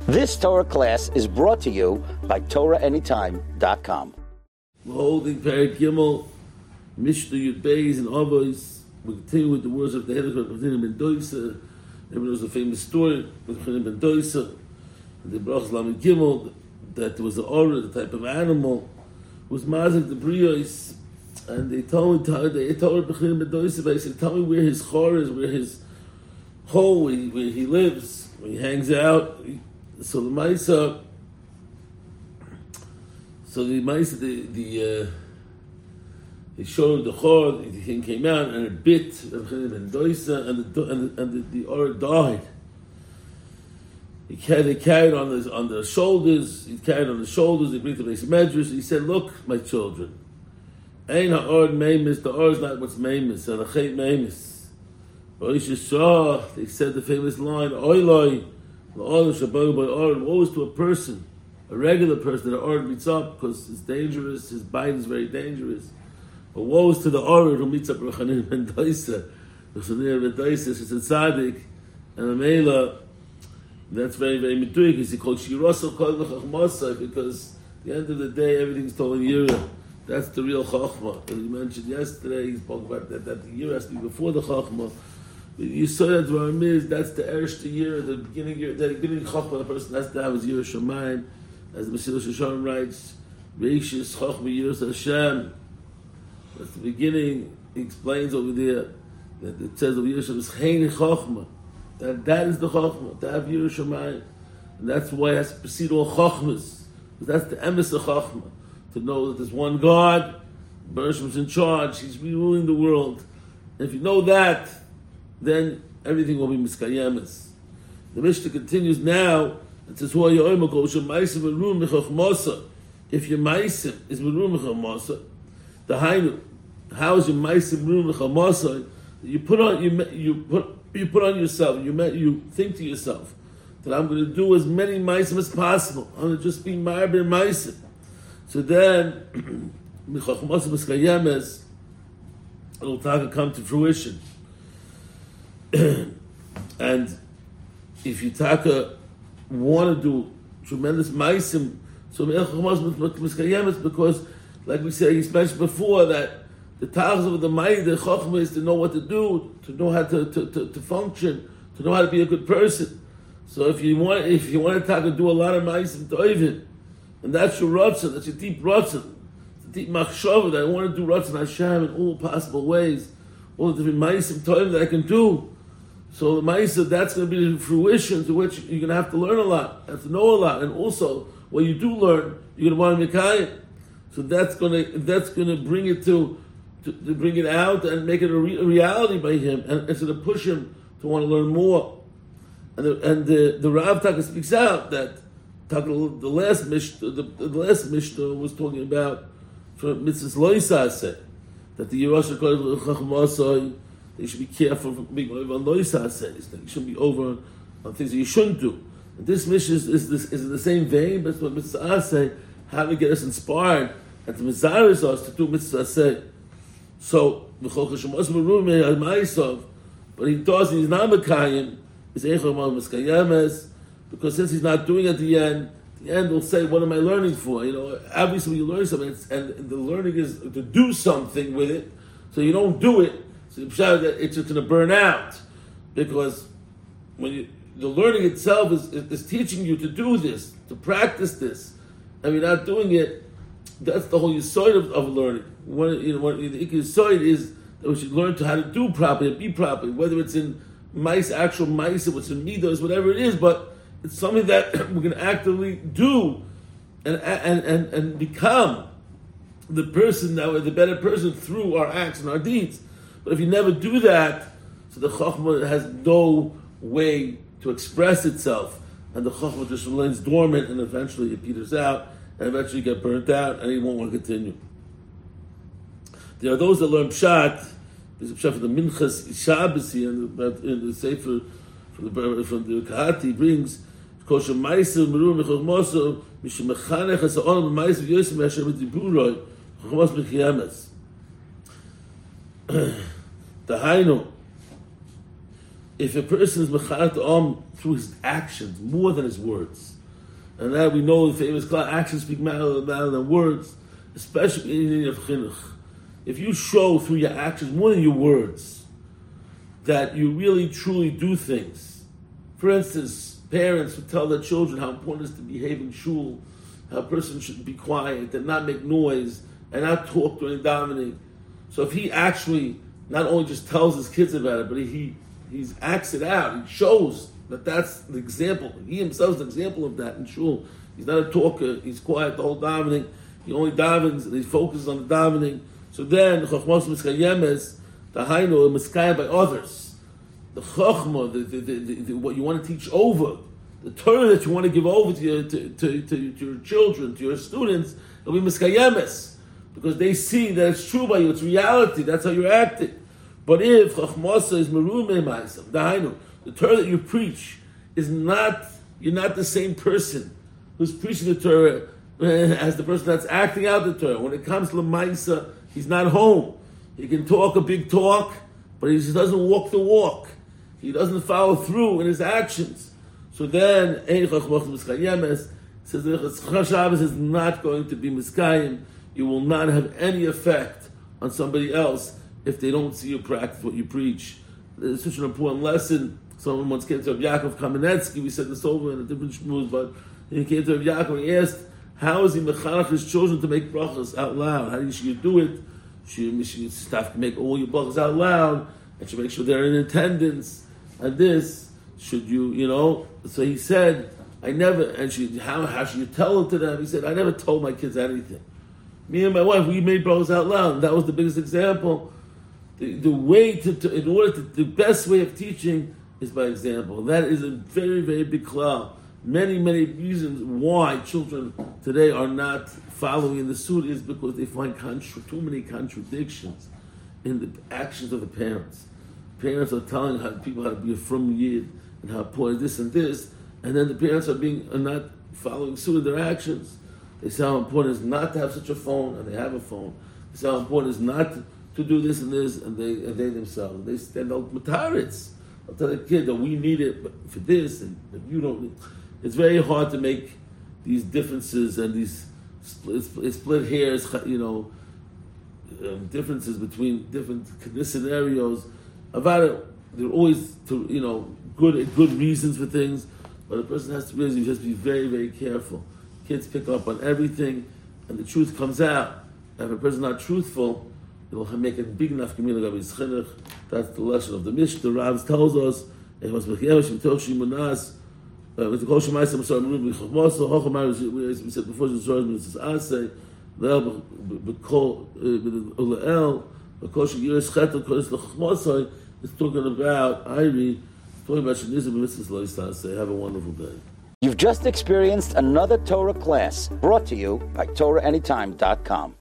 This Torah class is brought to you by TorahAnytime.com. We're holding Perek Gimel, Mishnah Yud Beis and Avos. We continue with the words of the head of Chanan ben Doisa. Everyone knows the famous story with Chanan ben Doisa. The Brachas Lamed Gimel, that there was an aura, the type of animal, was mazik the Brios, and they told Chanan ben Doisa, they said, tell me where his chor is, where his hole, where he lives, where he hangs out. So the Maisa, they showed the chor, the thing came out, and it bit Chanan ben Doisa, and the aura died. They carried on the shoulders. He carried on the shoulders. They bring to the base of Medrash. He said, "Look, my children, Ein ha'or meimis. The or is not what's meimis. And achet meimis. They said the famous line, "Oiloi la'or shaboy by or." Woe is to a person, a regular person, that the or meets up because it's dangerous. His bite is very dangerous. But woe is to the or who meets up with Chanan ben Doisa. Chanan ben Doisa is a tzaddik, and a mela. That's very, very meduyik. He called Shirosel Kol Chachmasa, because at the end of the day, everything's told in Yira. That's the real Chachma. And he mentioned yesterday, he spoke about that the Yira has to be before the Chachma. You saw that Dvarim is, that's the Eresh to Yira, the beginning Chachma, the person has to have his Yira Shamayim. As the Mesilas Yesharim writes, Reishis Chachma Yiras Hashem. That's the beginning. He explains over there that it says of Yiras Hashem is Chein Chachma. That is the Chachma, to have Yirah Shamayim. And that's why it has to precede all Chachmas. Because that's the emes of Chachma. To know that there's one God, Bereshim's in charge, He's ruling the world. And if you know that, then everything will be Miskayemes. The Mishnah continues now, it says, if your Maisim is Merum Mechachmasa, the Hainu, how is your Maisim Merum Mechachmasa? You put on yourself, you think to yourself that I'm going to do as many meisim as possible. I'm going to just be marber meisim. So then, it will come to fruition. And if you want to do tremendous meisim, so because, like we said, he's mentioned before that the task of the Ma'id, the Chochmah, is to know what to do, to know how to function, to know how to be a good person. So if you want to do a lot of Ma'asim Toivim, and that's your Ratzon, that's your deep Ratzon, the deep Machshava, that I want to do Ratzon Hashem in all possible ways, all the different Ma'asim Toivim that I can do. So the Ma'asim, that's going to be the fruition to which you're going to have to learn a lot, have to know a lot, and also, when you do learn, you're going to want to Mekayim. So that's going to bring it to bring it out and make it a reality by him, and sort of push him to want to learn more. And the Rav Taka speaks out that the last Mishnah was talking about from Mitzvahs Loisaseh, that the Yerosh Chachmasai, they should be careful from being over on Loisaseh. You shouldn't be over on things that you shouldn't do. And this Mishnah is in the same vein, but it's what Mitzvah say, how to get us inspired and to Mizaris us to do Mitzvah say. So, but he does, he's not Mekayim, he's Eichel Miskayemes, because since he's not doing it at the end will say, what am I learning for? Obviously when you learn something, and the learning is to do something with it, so you don't do it, so it's just going to burn out. Because when the learning itself is teaching you to do this, to practice this, and you're not doing it, that's the whole yesod of learning. One the yesod is that we should learn how to do properly and be properly, whether it's in actual mice, or it's in midos, whatever it is, but it's something that we're going to actively do and become the person that we're the better person through our acts and our deeds. But if you never do that, so the Chochmah has no way to express itself, and the Chochmah just remains dormant, and eventually it peters out, and eventually get burnt out, and he won't want to continue. There are those that learn Pshat. There's a Pshat from the Minchas Shabbos here in the Sefer from the Kahati brings Kosher Ma'aser Merum Mechachmoso Mishmechanech Hasaon Ma'aser Yosem Hashem Diburoi Chachmos Mechiyames. The Hainu if a person is mecharat through his actions more than his words, and that we know the famous klal, actions speak louder than words, especially in the chinuch. If you show through your actions more than your words that you really truly do things. For instance, parents who tell their children how important it is to behave in shul, how a person should be quiet and not make noise and not talk during davening. So if he actually not only just tells his kids about it, but he acts it out, he shows that that's the example. He himself is an example of that in shul. He's not a talker, he's quiet the whole davening, he only davens and he focuses on the davening. So then, Chochmos Miskayemes, the Hainu, Miskayem by others. The Chochmah, the what you want to teach over, the Torah that you want to give over to your children, to your students, it'll be Miskayemes. Because they see that it's true by you, it's reality, that's how you're acting. But if Chochmasa is Merumeh Ma'asam, the Hainu, the Torah that you preach is not, you're not the same person who's preaching the Torah as the person that's acting out the Torah. When it comes to L'maisa, he's not home. He can talk a big talk, but he just doesn't walk the walk. He doesn't follow through in his actions. So then, Ein Chochmah Miskayemes says the Shabbos is not going to be Miskayim. You will not have any effect on somebody else if they don't see you practice what you preach. It's such an important lesson. Someone once came to Rav Yaakov Kamenetsky. We said this over in a different shmuz, but he came to Rav Yaakov and he asked, how is he mechanech his children to make brachas out loud? How should you do it? Should you have to make all your brachas out loud? And should make sure they're in attendance? And this, should you, So he said, I never, and how should you tell it to them? He said, I never told my kids anything. Me and my wife, we made brachas out loud. That was the biggest example. The way the best way of teaching is by example. That is a very, very big klal. Many, many reasons why children today are not following in the suit is because they find too many contradictions in the actions of the parents. Parents are telling people how to be a frum yid and how important this and this, and then the parents are not following suit in their actions. They say how important it is not to have such a phone, and they have a phone. They say how important it is not to do this and this, and they themselves. They stand out mataritz. I'll tell the kid that we need it for this, and if you don't. It's very hard to make these differences and these split hairs, differences between different scenarios. About it, there are always, good reasons for things, but a person has to really just be very, very careful. Kids pick up on everything, and the truth comes out. And if a person is not truthful, it will make a big enough community. That's the lesson of the Mishnah. The Rav tells us, with the Kol Shemaisa Masar Merubah Chochmasa, Hochomar, we said before, the Zohar says Aseh, Le'el B'Kol Ule'el, B'Kol Shegiris Chetel Kodesh L'Chochmasa, it's talking about Iri, talking about Shenizim B'Mitzvahs Lo Yistaseh. Have a wonderful day. You've just experienced another Torah class brought to you by TorahAnytime.com.